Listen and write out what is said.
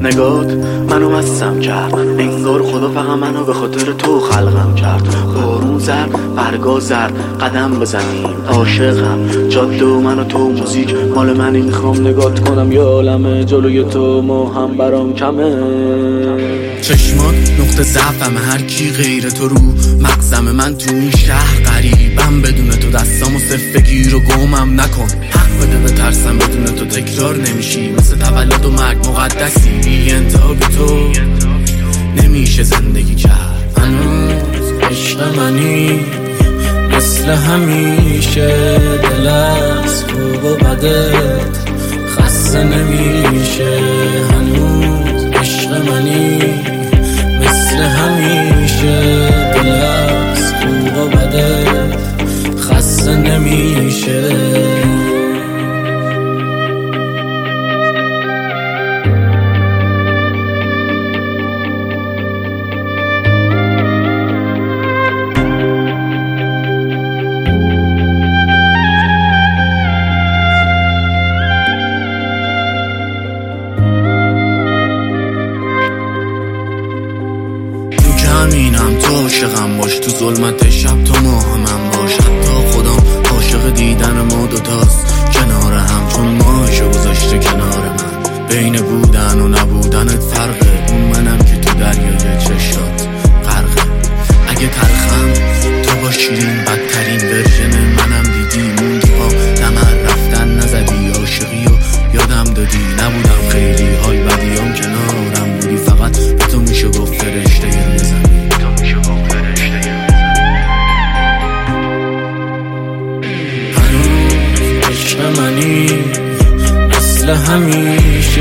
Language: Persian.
نگات منو مستم کرد، انگار خدا فقط منو به خاطر تو خلقم کرد. بارون زرد، برگا زرد، قدم بزنیم عاشقم. جاده و من و تو، موزیک مال منی، میخوام نگات کنم یه عالمه. جلوی تو ما هم برام کمه. چشمات نقطه ضعفم، هر کی غیر تو رو مغزم. من تو این شهر غریبم، بدون تو دستامو صف بگیر و گمم نکن. حق بده بترسم، بدون تو تکرار نمیشی. مثل تولد و مرگ مقدسی، بی انتها بی تو نمیشه زندگی کرد. هنوز عشق منی مثل همیشه، دل از خوب و بدت خسته نمیشه. هنوز عشق منی مثل همیشه، دل از خوب و بدت خسته نمیشه. همینم تو عاشقم باش، تو ظلمت شب تو ماهمم باش. حتی خودم عاشق دیدن ما دوتاست کنار هم، چون ماهشو گذاشته کنار من. بین بودن و نبودنت فرقه، اون منم که تو دریای چشات غرقه. اگه تلخم تو با شیرین بدترین ورژن منم دیدی. موندی پا نمر رفتن نزدی، عاشقی و یادم دادی. نبودم خیلی حال بدیام کنارم بودی، فقط به تو میشه گفت فرشته روی زمین. هنوز عشق منی مثل همیشه،